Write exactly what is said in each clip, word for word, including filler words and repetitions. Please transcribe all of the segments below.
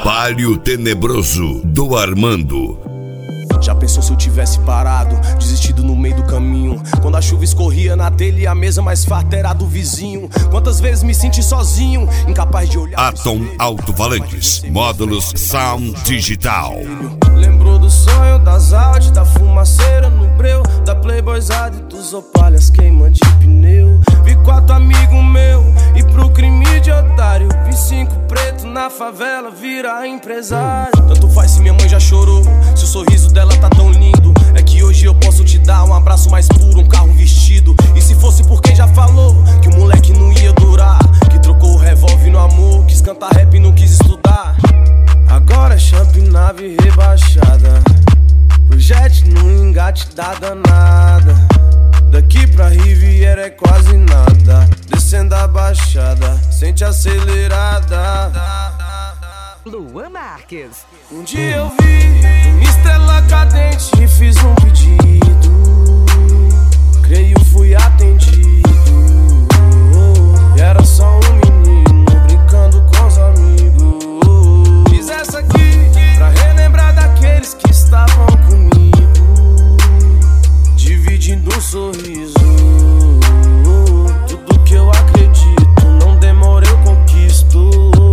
Palio Tenebroso do Armando. Já pensou se eu tivesse parado, desistido no meio do caminho? Quando a chuva escorria na telha e a mesa mais farta era do vizinho. Quantas vezes me senti sozinho, incapaz de olhar. Atom Alto-Falantes, módulos Sound Digital. Lembrou do sonho, das Audi, da fumaceira no breu, da playboyzada e dos opalhas queima de pneu. Vi quatro amigos meu e pro crime de otário, vi cinco preto na favela virar empresário. Tanto faz se minha mãe já chorou, se o sorriso dela tá tão lindo. É que hoje eu posso te dar um abraço mais puro, um carro vestido. E se fosse por quem já falou que o moleque não ia durar, que trocou o revólver no amor, quis cantar rap e não quis estudar. Agora é champ, nave rebaixada, o jet no engate da danada. Daqui pra Riviera é quase nada, descendo a baixada, sente acelerada. Luan Marques. Um dia eu vi uma estrela cadente e fiz um pedido, creio fui atendido. E era só um menino brincando com os amigos. Fiz essa aqui pra relembrar daqueles que estavam comigo, dividindo um sorriso. Tudo que eu acredito, não demora eu conquisto.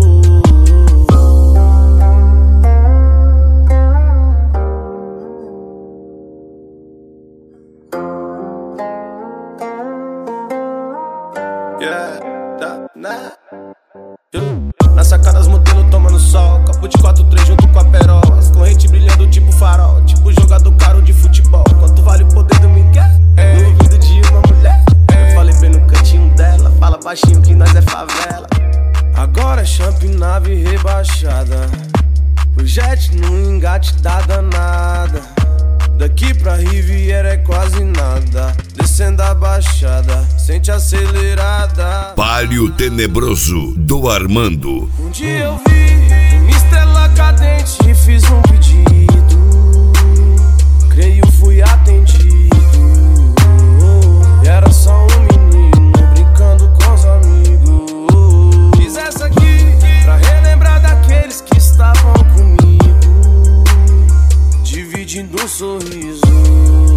Na sacada as modelos tomando sol, copo de quatro três junto com a perola, as correntes brilhando tipo farol, tipo jogador caro de futebol. Quanto vale o poder do Miguel? É. No ouvido de uma mulher, é. Eu falei bem no cantinho dela, fala baixinho que nós é favela. Agora é champ, nave rebaixada, o jet no engate da danada. Daqui pra Riviera é quase nada, descendo a baixada, sente acelerada. Palio Tenebroso do Armando. Um dia eu vi uma estrela cadente e fiz um pedido, creio fui atendido. E era só um menino brincando com os amigos. Fiz essa aqui pra relembrar daqueles que estavam comigo, dividindo um sorriso.